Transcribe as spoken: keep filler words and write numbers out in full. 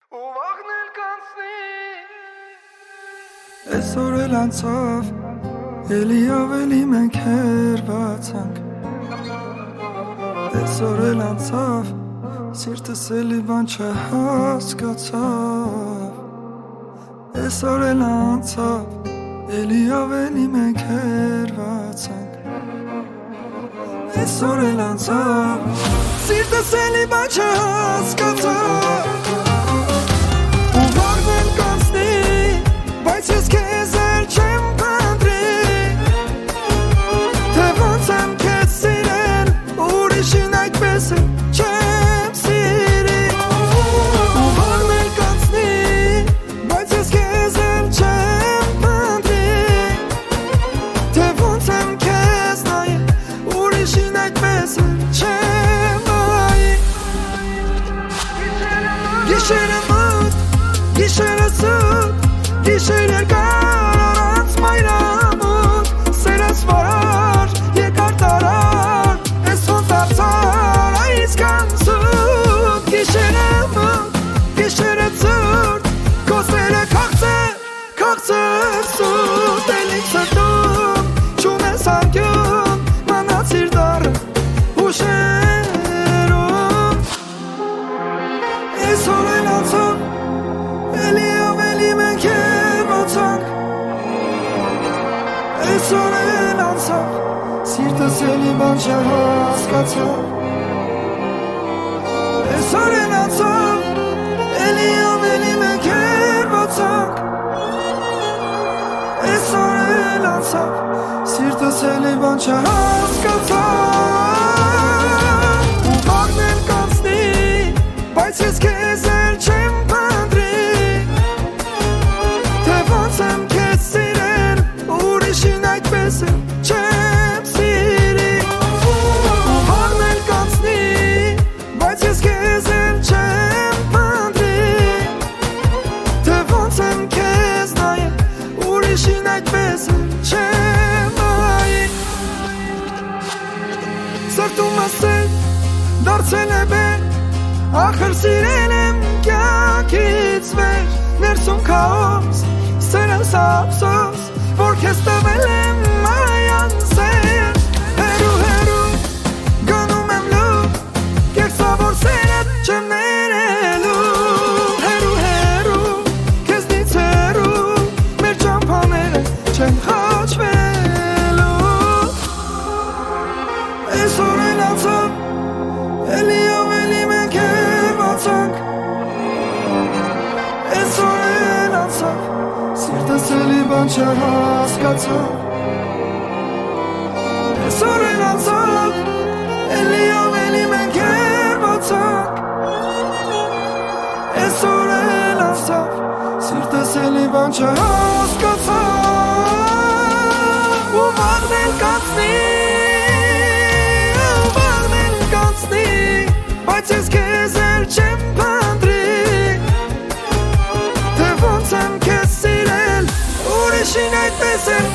ու վաղնել կանցնի։ Այսօր էլ անցավ, էլի ավելի մենք հերվածանք։ Այսօր էլ անցավ, սիրտս էլի բան չհասկացավ։ Այսօր էլ անցավ, էլի ավելի մենք հերվածանք։ Այսօր էլ անցավ, սիրտս էլի բան չհասկացավ։ Ու վաղվել կանցնի, բայց ես քեզ էլ չեմ փնտրի։ Թե ոնց եմ քեզ սիրել, ուրիշին այդպես էլ չեմ սիրի։ Ու վաղվել կանցնի, բայց ես քեզ էլ չեմ փնտրի։ Թե ոնց եմ քեզ նայել, ուրիշին այդպես էլ չեմ նայի։ Գիշերը մոտ, գիշերը սուտ, գիշեր երկար առանց մայրամուտ, սերս վարար, երկար տարար, ես ոնց դարձար այսքան սուտ։ Գիշերը մոտ, գիշերը ծուրտ, քո սերը քաղցր, քաղցր սուտ, էլ ինձ սրտում չունես անկյուն, մնացիր դառը հուշերում։ Այսօր էլ անցավ, էլի ավելի մենք հերվածանք։ Այսօր էլ անցավ, սիրտս էլի բան չհասկացավ։ Այսօր էլ անցավ, էլի ավելի մենք հերվածանք։ Այսօր էլ անցավ, սիրտս էլի բան չհասկացավ։ Ու վաղն էլ կանցնի, բայց ես քեզ էլ չեմ փնտրի։ Թե ոնց եմ քեզ սիրել, ուրիշին այդպես էլ չեմ սիրի։ Ու վաղն էլ կանցնի, բայց ես քեզ էլ չեմ փնտրի։ Թե ոնց եմ քեզ նայել, ուրիշին այդպես էլ չեմ նայի։ Սրտումս էլ դարձել է բեր, ախր սիրել եմ կյանքից վեր։ Ներսում քաոս, սերս ափսոս, որ քեզ տվել եմ այանսեր։ Հերու հերու գնում եմ լուր, կեղծավոր սերդ չեմ ներելու։ Հերու հերու քեզնից հերու, մեր ճամփաները չեն խաչվելու։ Այսօր էլ անցավ, էլի ավելի մենք հերվածանք։ Այսօր էլ անցավ, սիրտս էլի բան չհասկացավ։ Այսօր էլ անցավ, էլի ավելի մենք հերվածանք։ Այսօր էլ անցավ, սիրտս էլի բան չհասկացավ։ Ու վաղն էլ կանցնի, ու վաղն էլ կանցնի, բայց ես քեզ էլ չեմ փնտրի։ Թե ոնց եմ քեզ սիրել, ուրիշին այդպես էլ